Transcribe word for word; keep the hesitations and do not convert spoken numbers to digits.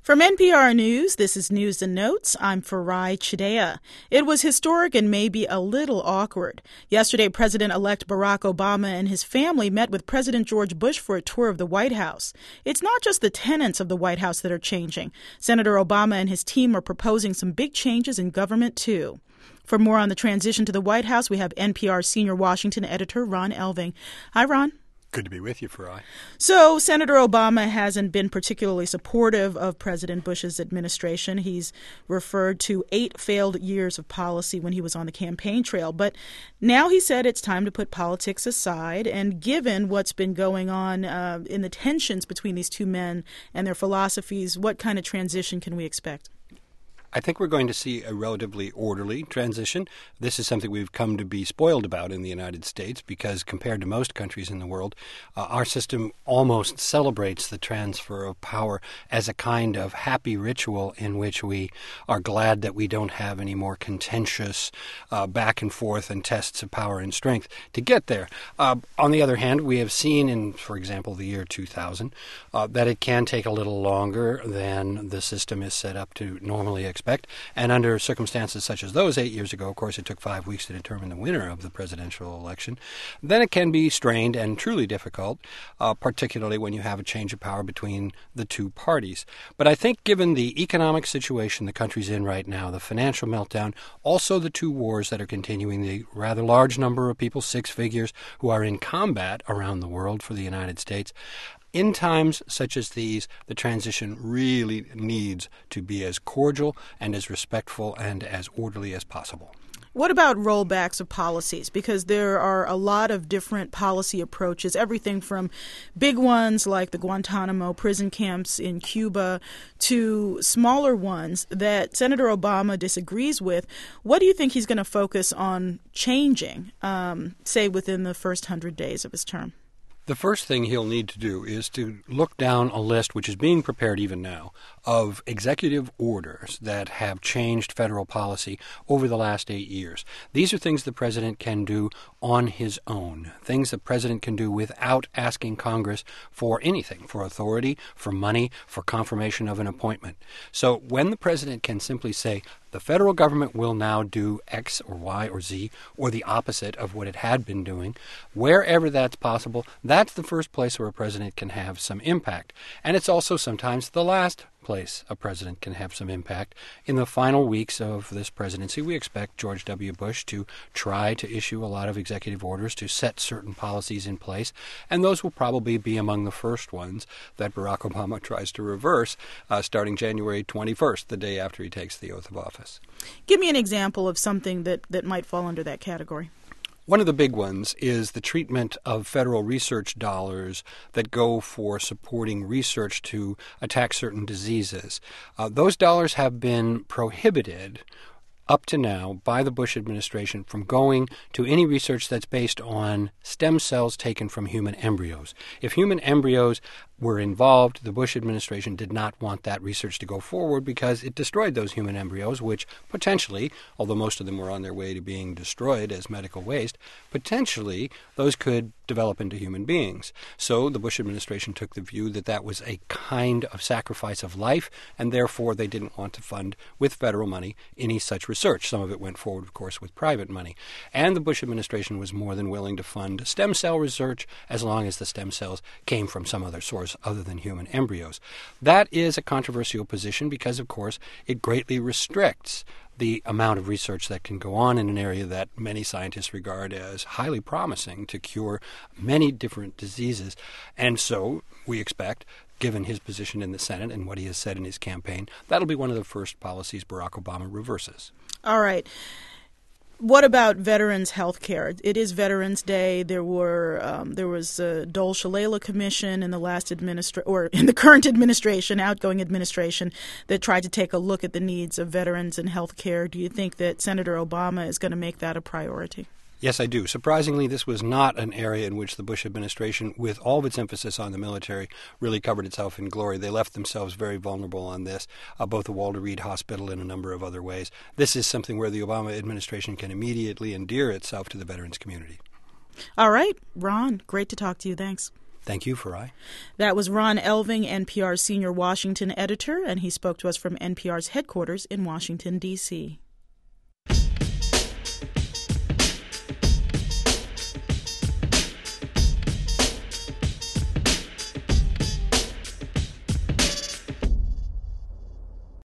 From N P R News, this is News and Notes. I'm Farai Chidea. It was historic and maybe a little awkward. Yesterday, President-elect Barack Obama and his family met with President George Bush for a tour of the White House. It's not just the tenants of the White House that are changing. Senator Obama and his team are proposing some big changes in government, too. For more on the transition to the White House, we have N P R senior Washington editor Ron Elving. Hi, Ron. Good to be with you, Farai. So Senator Obama hasn't been particularly supportive of President Bush's administration. He's referred to eight failed years of policy when he was on the campaign trail. But now he said it's time to put politics aside. And given what's been going on uh, in the tensions between these two men and their philosophies, what kind of transition can we expect? I think we're going to see a relatively orderly transition. This is something we've come to be spoiled about in the United States because compared to most countries in the world, uh, our system almost celebrates the transfer of power as a kind of happy ritual in which we are glad that we don't have any more contentious uh, back and forth and tests of power and strength to get there. Uh, on the other hand, we have seen in, for example, the year two thousand, uh, that it can take a little longer than the system is set up to normally expect. Expect. And under circumstances such as those eight years ago, of course, it took five weeks to determine the winner of the presidential election, then it can be strained and truly difficult, uh, particularly when you have a change of power between the two parties. But I think given the economic situation the country's in right now, the financial meltdown, also the two wars that are continuing, the rather large number of people, six figures, who are in combat around the world for the United States, in times such as these, the transition really needs to be as cordial and as respectful and as orderly as possible. What about rollbacks of policies? Because there are a lot of different policy approaches, everything from big ones like the Guantanamo prison camps in Cuba to smaller ones that Senator Obama disagrees with. What do you think he's going to focus on changing, um, say, within the first hundred days of his term? The first thing he'll need to do is to look down a list, which is being prepared even now, of executive orders that have changed federal policy over the last eight years. These are things the president can do on his own, things the president can do without asking Congress for anything, for authority, for money, for confirmation of an appointment. So when the president can simply say, the federal government will now do X or Y or Z or the opposite of what it had been doing, wherever that's possible, that's the first place where a president can have some impact. And it's also sometimes the last place a president can have some impact. In the final weeks of this presidency, we expect George W. Bush to try to issue a lot of executive orders to set certain policies in place, and those will probably be among the first ones that Barack Obama tries to reverse uh, starting January twenty-first, the day after he takes the oath of office. Give me an example of something that, that might fall under that category. One of the big ones is the treatment of federal research dollars that go for supporting research to attack certain diseases. Uh, those dollars have been prohibited up to now by the Bush administration from going to any research that's based on stem cells taken from human embryos. If human embryos were involved, the Bush administration did not want that research to go forward because it destroyed those human embryos, which potentially, although most of them were on their way to being destroyed as medical waste, potentially those could develop into human beings. So the Bush administration took the view that that was a kind of sacrifice of life, and therefore they didn't want to fund with federal money any such research. Some of it went forward, of course, with private money. And the Bush administration was more than willing to fund stem cell research as long as the stem cells came from some other source other than human embryos. That is a controversial position because, of course, it greatly restricts the amount of research that can go on in an area that many scientists regard as highly promising to cure many different diseases. And so we expect, given his position in the Senate and what he has said in his campaign, that'll be one of the first policies Barack Obama reverses. All right. What about veterans' health care? It is Veterans Day. There were um, there was a Dole Shalala Commission in the last administra- or in the current administration, outgoing administration, that tried to take a look at the needs of veterans and health care. Do you think that Senator Obama is going to make that a priority? Yes, I do. Surprisingly, this was not an area in which the Bush administration, with all of its emphasis on the military, really covered itself in glory. They left themselves very vulnerable on this, uh, both the Walter Reed Hospital and a number of other ways. This is something where the Obama administration can immediately endear itself to the veterans community. All right. Ron, great to talk to you. Thanks. Thank you, Farai. That was Ron Elving, N P R's senior Washington editor, and he spoke to us from N P R's headquarters in Washington, D C